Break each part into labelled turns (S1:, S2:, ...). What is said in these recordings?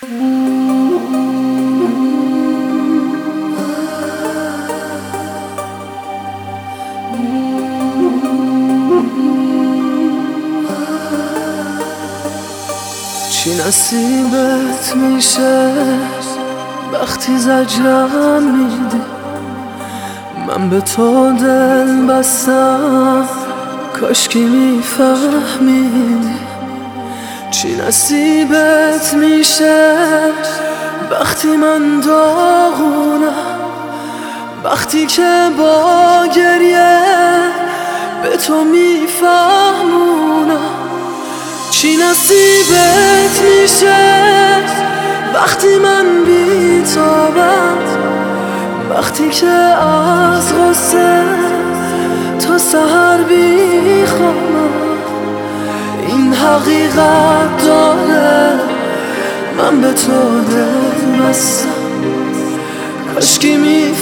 S1: چی نصیبت میشه وقتی زجرم میدی؟ من به تو دل بستم، کاشکی میفهمیدی. چی نصیبت میشه وقتی من داغونم، وقتی که با گریه به تو میفهمونم. چی نصیبت میشه وقتی من بی‌تابم، وقتی که از غصه تا سحر بیخوابم. این حقیقت داره من به تو دل بستم، کاشکی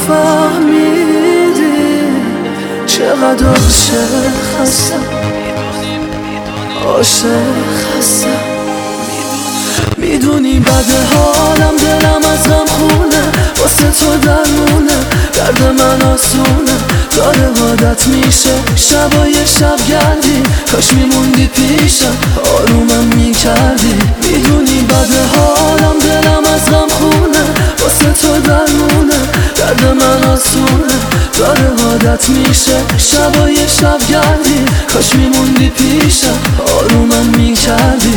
S1: میفهمیدی چقدر عاشق هستم. عاشق هستم. میدونی بد حالم، دلم از غم خونه، واسه تو درمونه، درد من آسونه. داره عادت میشه شبای شبگردی، کاش میموندی پیشم آرومم میکردی. میدونی بد حالم، دلم از غم خونه، واسه تو درمونه، درد من آسونه. داره عادت میشه شبای شبگردی، کاش میموندی پیشم آرومم میکردی.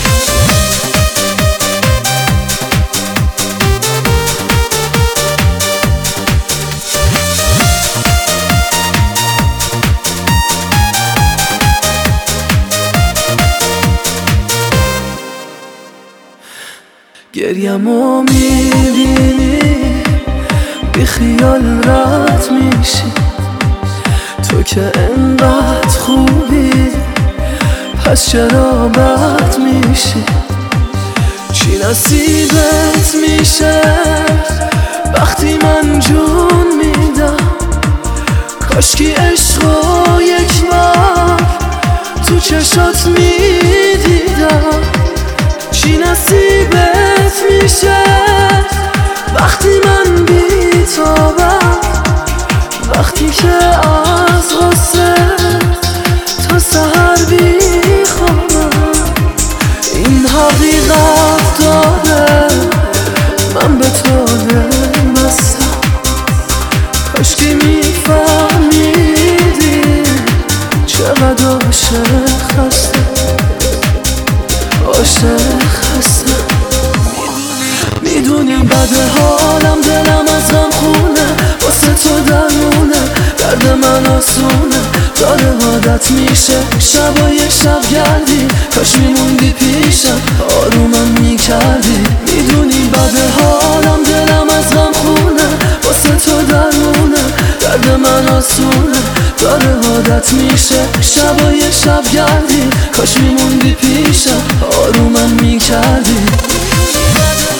S1: گریمو میبینی بی خیال رد میشی، تو که انقدر خوبی پس چرا بد میشی؟ چی نصیبت میشه وقتی من جون میدم، کاشکی عشقو یک بار تو چشات میدیدم. چی نصیبت میشه وقتی من بی‌تابم، وقتی که از غصه تا سحر بیخوابم. این حقیقت داره من به تو دل بستم، کاشکی میفهمیدی چقدر عاشق هستم. عاشق هستم. میدونی بد حالم، دلم از غم خونه، واسه تو درمونه، درد من آسونه. داره عادت میشه شبای شبگردی، کاش میموندی پیشم آرومم میکردی. میدونی بد حالم، دلم از غم خونه، واسه تو درمونه، درد من آسونه. داره عادت میشه شبای شبگردی، کاش میموندی پیشم آرومم میکردی.